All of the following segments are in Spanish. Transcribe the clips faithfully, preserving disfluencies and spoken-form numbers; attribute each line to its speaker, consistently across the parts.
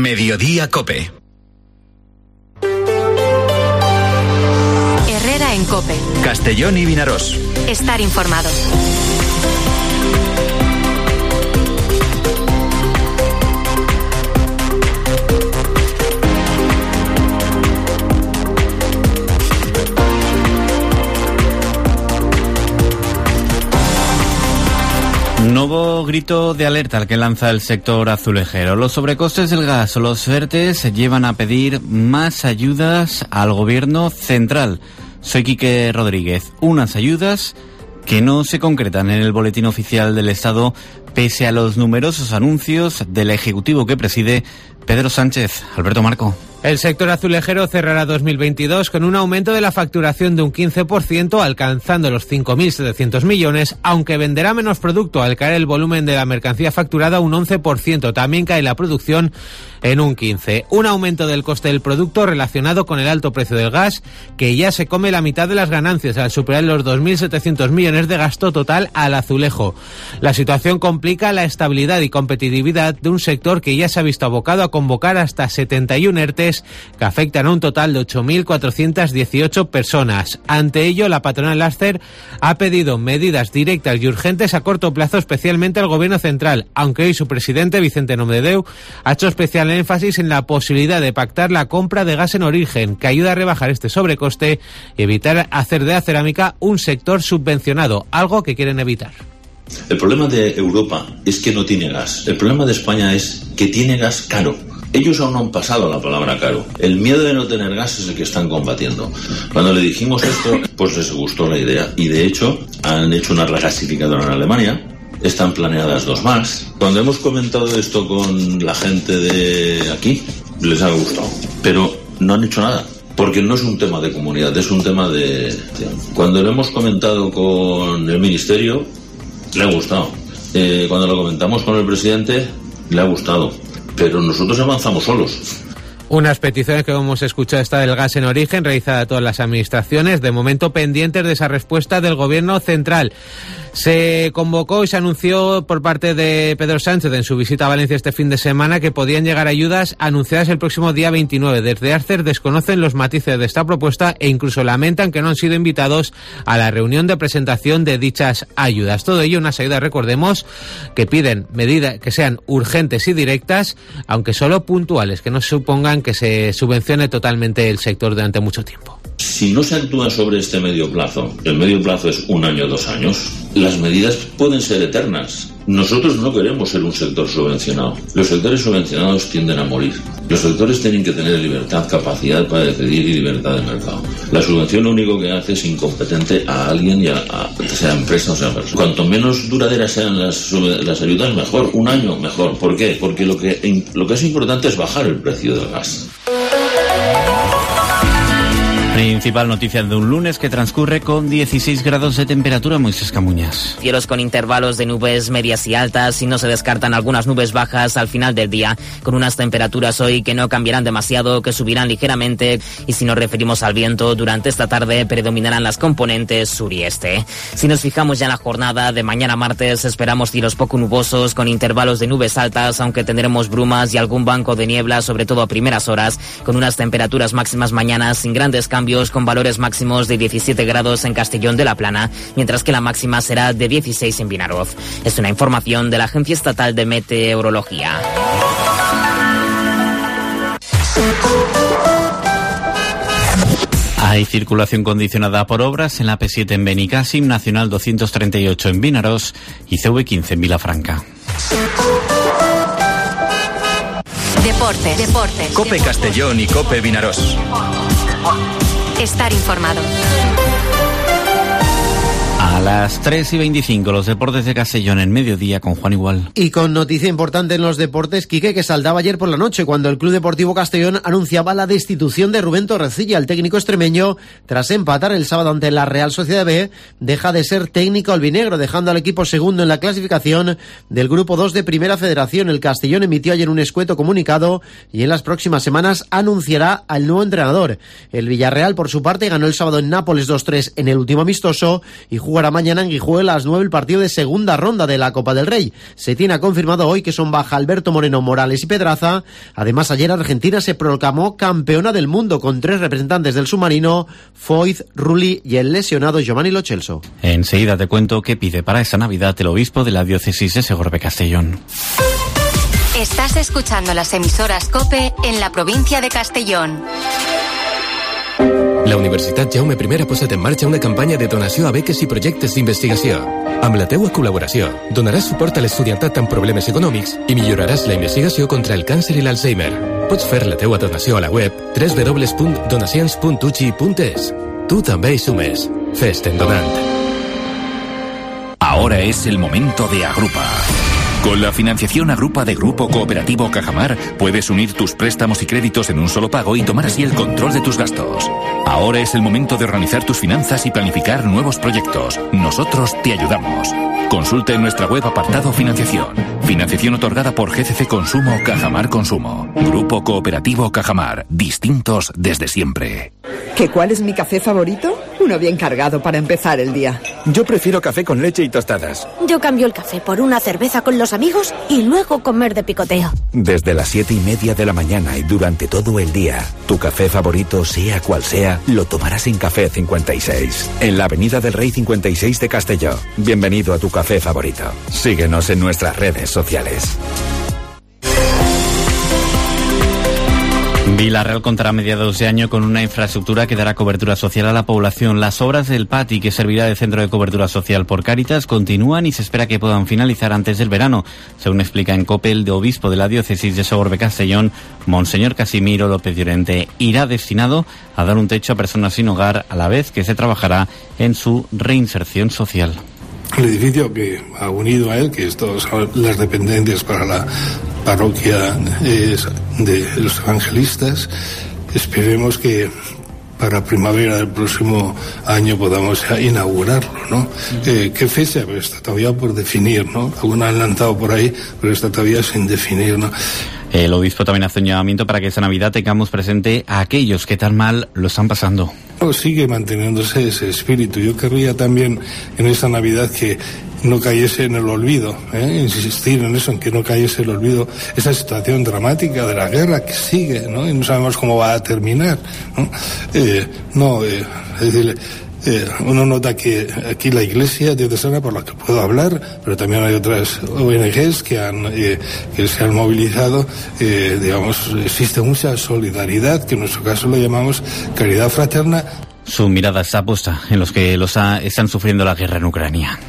Speaker 1: Mediodía COPE.
Speaker 2: Herrera en COPE.
Speaker 1: Castellón y Vinarós.
Speaker 2: Estar informado.
Speaker 3: Nuevo grito de alerta al que lanza el sector azulejero. Los sobrecostes del gas o los ERTES llevan a pedir más ayudas al gobierno central. Soy Quique Rodríguez. Unas ayudas que no se concretan en el boletín oficial del Estado, pese a los numerosos anuncios del Ejecutivo que preside Pedro Sánchez. Alberto Marco.
Speaker 4: El sector azulejero cerrará dos mil veintidós con un aumento de la facturación de un quince por ciento, alcanzando los cinco mil setecientos millones, aunque venderá menos producto al caer el volumen de la mercancía facturada un once por ciento. También cae la producción en un quince por ciento. Un aumento del coste del producto relacionado con el alto precio del gas, que ya se come la mitad de las ganancias al superar los dos mil setecientos millones de gasto total al azulejo. La situación complica la estabilidad y competitividad de un sector que ya se ha visto abocado a convocar hasta setenta y uno ERTES que afectan a un total de ocho mil cuatrocientas dieciocho personas. Ante ello, la patronal Alster ha pedido medidas directas y urgentes a corto plazo, especialmente al Gobierno central, aunque hoy su presidente, Vicente Nomdedeu, ha hecho especial énfasis en la posibilidad de pactar la compra de gas en origen, que ayuda a rebajar este sobrecoste y evitar hacer de la cerámica un sector subvencionado, algo que quieren evitar.
Speaker 5: El problema de Europa es que no tiene gas. El problema de España es que tiene gas caro. Ellos aún no han pasado la palabra caro. El miedo de no tener gas es el que están combatiendo. Cuando le dijimos esto, pues les gustó la idea. Y de hecho, han hecho una regasificadora en Alemania. Están planeadas dos más. Cuando hemos comentado esto con la gente de aquí, les ha gustado. Pero no han hecho nada. Porque no es un tema de comunidad, es un tema de... Cuando lo hemos comentado con el ministerio, le ha gustado. Eh, cuando lo comentamos con el presidente, le ha gustado. Pero nosotros avanzamos solos.
Speaker 4: Unas peticiones que hemos escuchado está del gas en origen, realizada a todas las administraciones, de momento pendientes de esa respuesta del Gobierno central. Se convocó y se anunció por parte de Pedro Sánchez en su visita a Valencia este fin de semana que podían llegar ayudas anunciadas el próximo día veintinueve. Desde Alster desconocen los matices de esta propuesta e incluso lamentan que no han sido invitados a la reunión de presentación de dichas ayudas. Todo ello unas ayudas, recordemos, que piden medidas que sean urgentes y directas, aunque solo puntuales, que no supongan que se subvencione totalmente el sector durante mucho tiempo.
Speaker 5: Si no se actúa sobre este medio plazo, el medio plazo es un año o dos años, las medidas pueden ser eternas. Nosotros no queremos ser un sector subvencionado. Los sectores subvencionados tienden a morir. Los sectores tienen que tener libertad, capacidad para decidir y libertad de mercado. La subvención lo único que hace es incompetente a alguien, y a, a, sea empresa o sea persona. Cuanto menos duraderas sean las, las ayudas, mejor. Un año, mejor. ¿Por qué? Porque lo que, lo que es importante es bajar el precio del gas.
Speaker 3: Principal noticia de un lunes que transcurre con dieciséis grados de temperatura. Moisés Camuñas.
Speaker 6: Cielos con intervalos de nubes medias y altas y no se descartan algunas nubes bajas al final del día, con unas temperaturas hoy que no cambiarán demasiado, que subirán ligeramente, y si nos referimos al viento, durante esta tarde predominarán las componentes sur y este. Si nos fijamos ya en la jornada de mañana martes, esperamos cielos poco nubosos con intervalos de nubes altas, aunque tendremos brumas y algún banco de niebla, sobre todo a primeras horas, con unas temperaturas máximas mañana sin grandes cambios, con valores máximos de diecisiete grados en Castellón de la Plana, mientras que la máxima será de dieciséis en Vinaroz. Es una información de la Agencia Estatal de Meteorología.
Speaker 3: Hay circulación condicionada por obras en la P siete en Benicàssim, Nacional doscientos treinta y ocho en Vinarós y C V quince en Vilafranca.
Speaker 2: Deportes, deportes.
Speaker 1: COPE Castellón y COPE Vinarós.
Speaker 2: Estar informado.
Speaker 3: A las tres y veinticinco, los deportes de Castellón en mediodía con Juan Igual.
Speaker 7: Y con noticia importante en los deportes, Quique, que saltaba ayer por la noche cuando el Club Deportivo Castellón anunciaba la destitución de Rubén Torrecilla. El técnico extremeño, tras empatar el sábado ante la Real Sociedad B, deja de ser técnico albinegro, dejando al equipo segundo en la clasificación del Grupo dos de Primera Federación. El Castellón emitió ayer un escueto comunicado y en las próximas semanas anunciará al nuevo entrenador. El Villarreal, por su parte, ganó el sábado en Nápoles dos tres en el último amistoso y jugará jugará mañana en Guijuelo a las nueve el partido de segunda ronda de la Copa del Rey. Se tiene confirmado hoy que son baja Alberto Moreno, Morales y Pedraza. Además, ayer Argentina se proclamó campeona del mundo con tres representantes del submarino, Foyt, Rulli y el lesionado Giovanni Lo Celso.
Speaker 3: Enseguida te cuento qué pide para esta Navidad el obispo de la diócesis de Segorbe-Castellón.
Speaker 2: Estás escuchando las emisoras COPE en la provincia de Castellón.
Speaker 8: La Universitat Jaume I ha posat en marxa una campanya de donació a beques i projectes d'investigació. Amb la teua col·laboració, donaràs suport a l'estudiantat amb problemes econòmics i milloraràs la investigació contra el càncer i l'Alzheimer. Pots fer la teua donació a la web doble u doble u doble u punt donacions punt u g i punt es. Tu també hi sumes. Fes-te'n donant.
Speaker 9: Ahora es el momento de Agrupa. Con la financiación Agrupa de Grupo Cooperativo Cajamar, puedes unir tus préstamos y créditos en un solo pago y tomar así el control de tus gastos. Ahora es el momento de organizar tus finanzas y planificar nuevos proyectos. Nosotros te ayudamos. Consulta en nuestra web apartado Financiación. Financiación otorgada por G C C Consumo Cajamar Consumo. Grupo Cooperativo Cajamar. Distintos desde siempre.
Speaker 10: ¿Qué cuál es mi café favorito? Uno bien cargado para empezar el día.
Speaker 11: Yo prefiero café con leche y tostadas.
Speaker 12: Yo cambio el café por una cerveza con los amigos y luego comer de picoteo.
Speaker 11: Desde las siete y media de la mañana y durante todo el día, tu café favorito, sea cual sea, lo tomarás en Café cincuenta y seis, en la Avenida del Rey cincuenta y seis de Castelló. Bienvenido a tu café favorito. Síguenos en nuestras redes sociales.
Speaker 3: Vila-real contará a mediados de año con una infraestructura que dará cobertura social a la población. Las obras del P A T I, que servirá de centro de cobertura social por Cáritas, continúan y se espera que puedan finalizar antes del verano. Según explica en COPE el de obispo de la diócesis de Segorbe-Castellón, Monseñor Casimiro López Llorente, irá destinado a dar un techo a personas sin hogar, a la vez que se trabajará en su reinserción social.
Speaker 13: El edificio que ha unido a él, que es todas las dependencias para la parroquia de los evangelistas, esperemos que para primavera del próximo año podamos inaugurarlo, ¿no? Eh, ¿Qué fecha? Pues está todavía por definir, ¿no? Algunos han lanzado por ahí, pero está todavía sin definir, ¿no?
Speaker 3: El obispo también hace un llamamiento para que esta Navidad tengamos presente a aquellos que tan mal lo están pasando.
Speaker 13: Sigue manteniéndose ese espíritu. Yo querría también en esta Navidad que no cayese en el olvido, ¿eh? insistir en eso, en que no cayese el olvido, esa situación dramática de la guerra que sigue, ¿no? Y no sabemos cómo va a terminar, ¿no? Eh, no, eh, es decir, Eh, uno nota que aquí la Iglesia diocesana, por la que puedo hablar, pero también hay otras O N Ges que han eh, que se han movilizado, eh, digamos, existe mucha solidaridad, que en nuestro caso lo llamamos caridad fraterna.
Speaker 3: Su mirada está puesta en los que los ha, están sufriendo la guerra en Ucrania.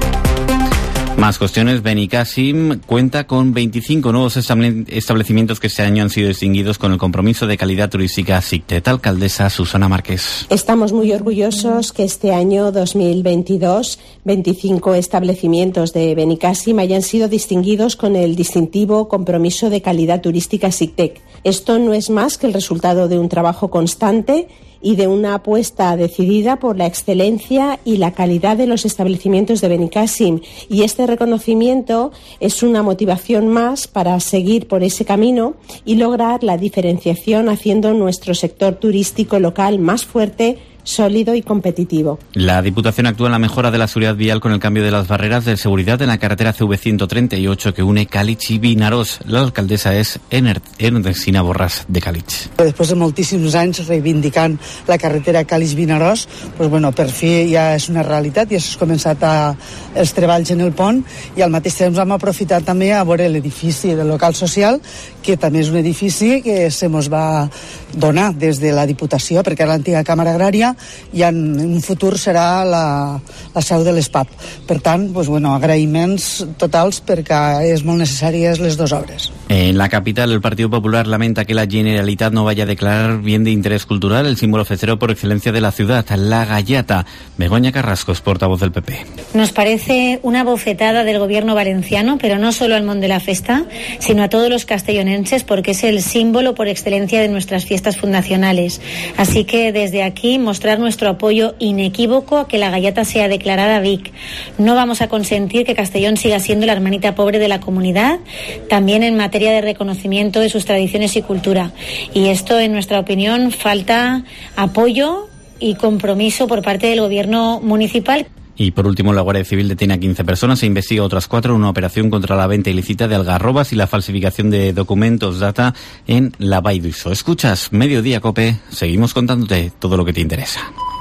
Speaker 3: Más cuestiones. Benicàssim cuenta con veinticinco nuevos establecimientos que este año han sido distinguidos con el compromiso de calidad turística SICTET. Alcaldesa Susana Márquez.
Speaker 14: Estamos muy orgullosos que este año dos mil veintidós veinticinco establecimientos de Benicàssim hayan sido distinguidos con el distintivo compromiso de calidad turística SICTET. Esto no es más que el resultado de un trabajo constante y de una apuesta decidida por la excelencia y la calidad de los establecimientos de Benicàssim. Y este reconocimiento es una motivación más para seguir por ese camino y lograr la diferenciación, haciendo nuestro sector turístico local más fuerte, sólido y competitivo. La
Speaker 3: Diputación actúa en la mejora de la seguridad vial con el cambio de las barreras de seguridad en la carretera C V ciento treinta y ocho que une Càlig y Vinaròs. La alcaldesa és Ernestina Borràs de Càlig.
Speaker 15: Després de moltíssims anys reivindicant la carretera Càlig-Vinaròs, pues bueno, per fi ja és una realitat, ja s'ha començat a, els treballs en el pont, i al mateix temps hem aprofitat també a veure l'edifici del local social, que també és un edifici que se mos va donar des de la Diputació, perquè era l'antiga Càmera Agrària, i en un futur serà la, la seu de l'E S P A P. Per tant, pues bueno, agraïments totals perquè és molt necessàries les dues obres.
Speaker 3: En la capital, el Partido Popular lamenta que la Generalitat no vaya a declarar bien de interés cultural el símbolo festero por excelencia de la ciudad, la gallata. Begoña Carrasco, portavoz del P P.
Speaker 16: Nos parece una bofetada del gobierno valenciano, pero no solo al Mont de la Festa, sino a todos los castellonenses, porque es el símbolo por excelencia de nuestras fiestas fundacionales. Así que desde aquí mostrar nuestro apoyo inequívoco a que la gallata sea declarada V I C. No vamos a consentir que Castellón siga siendo la hermanita pobre de la comunidad, también en materia de reconocimiento de sus tradiciones y cultura. Y esto, en nuestra opinión, falta apoyo y compromiso por parte del gobierno municipal.
Speaker 3: Y por último, la Guardia Civil detiene a quince personas e investiga otras cuatro en una operación contra la venta ilícita de algarrobas y la falsificación de documentos data en la Vall d'Uixó. Escuchas Mediodía Cope, seguimos contándote todo lo que te interesa.